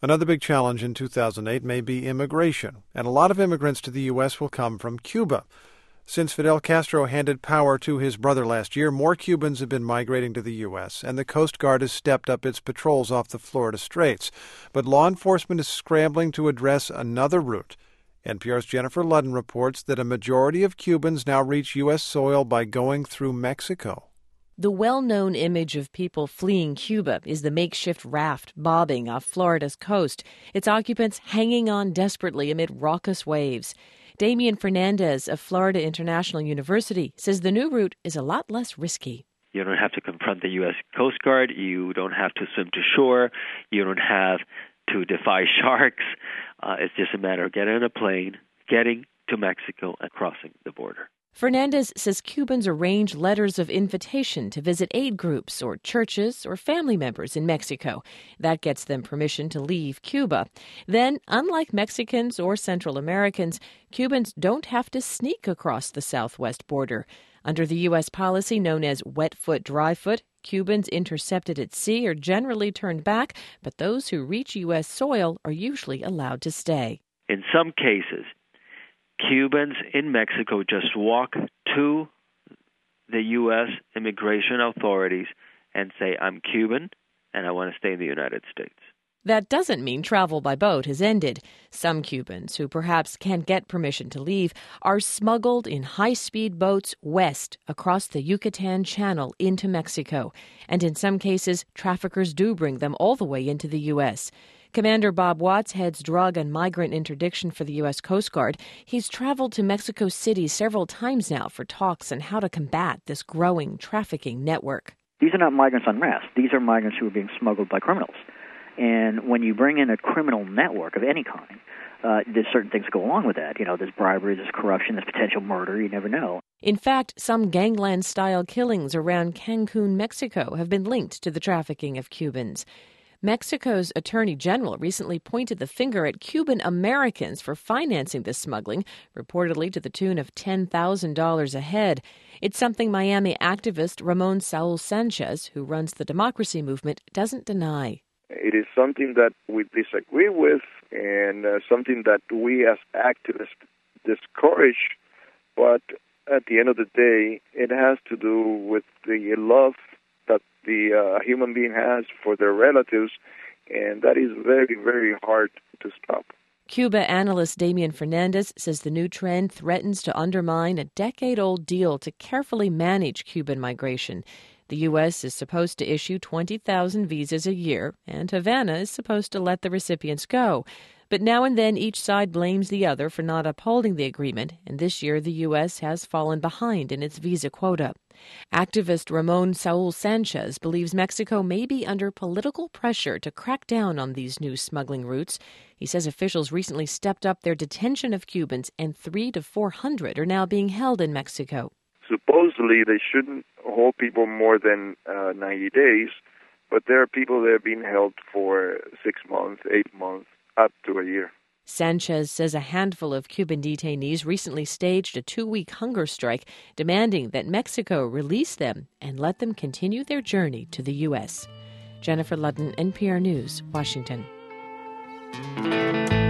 Another big challenge in 2008 may be immigration, and a lot of immigrants to the U.S. will come from Cuba. Since Fidel Castro handed power to his brother last year, more Cubans have been migrating to the U.S., and the Coast Guard has stepped up its patrols off the Florida Straits. But law enforcement is scrambling to address another route. NPR's Jennifer Ludden reports that a majority of Cubans now reach U.S. soil by going through Mexico. The well-known image of people fleeing Cuba is the makeshift raft bobbing off Florida's coast, its occupants hanging on desperately amid raucous waves. Damian Fernandez of Florida International University says the new route is a lot less risky. You don't have to confront the U.S. Coast Guard. You don't have to swim to shore. You don't have to defy sharks. It's just a matter of getting on a plane, getting to Mexico, and crossing the border. Fernandez says Cubans arrange letters of invitation to visit aid groups or churches or family members in Mexico. That gets them permission to leave Cuba. Then, unlike Mexicans or Central Americans, Cubans don't have to sneak across the southwest border. Under the U.S. policy known as wet foot, dry foot, Cubans intercepted at sea are generally turned back, but those who reach U.S. soil are usually allowed to stay. In some cases, Cubans in Mexico just walk to the U.S. immigration authorities and say, I'm Cuban and I want to stay in the United States. That doesn't mean travel by boat has ended. Some Cubans who perhaps can't get permission to leave are smuggled in high-speed boats west across the Yucatan Channel into Mexico. And in some cases, traffickers do bring them all the way into the U.S. Commander Bob Watts heads drug and migrant interdiction for the U.S. Coast Guard. He's traveled to Mexico City several times now for talks on how to combat this growing trafficking network. These are not migrants en masse. These are migrants who are being smuggled by criminals. And when you bring in a criminal network of any kind, there's certain things that go along with that. You know, there's bribery, there's corruption, there's potential murder. You never know. In fact, some gangland-style killings around Cancun, Mexico, have been linked to the trafficking of Cubans. Mexico's Attorney General recently pointed the finger at Cuban Americans for financing this smuggling, reportedly to the tune of $10,000 a head. It's something Miami activist Ramon Saul Sanchez, who runs the Democracy Movement, doesn't deny. It is something that we disagree with and something that we as activists discourage, but at the end of the day, it has to do with the love that the human being has for their relatives, and that is very, very hard to stop. Cuba analyst Damian Fernandez says the new trend threatens to undermine a decade-old deal to carefully manage Cuban migration. The U.S. is supposed to issue 20,000 visas a year, and Havana is supposed to let the recipients go. But now and then each side blames the other for not upholding the agreement, and this year the U.S. has fallen behind in its visa quota. Activist Ramon Saul Sanchez believes Mexico may be under political pressure to crack down on these new smuggling routes. He says officials recently stepped up their detention of Cubans, and 300 to 400 are now being held in Mexico. Supposedly, they shouldn't hold people more than 90 days, but there are people that are being held for 6 months, 8 months, up to a year. Sanchez says a handful of Cuban detainees recently staged a 2-week hunger strike, demanding that Mexico release them and let them continue their journey to the U.S. Jennifer Ludden, NPR News, Washington.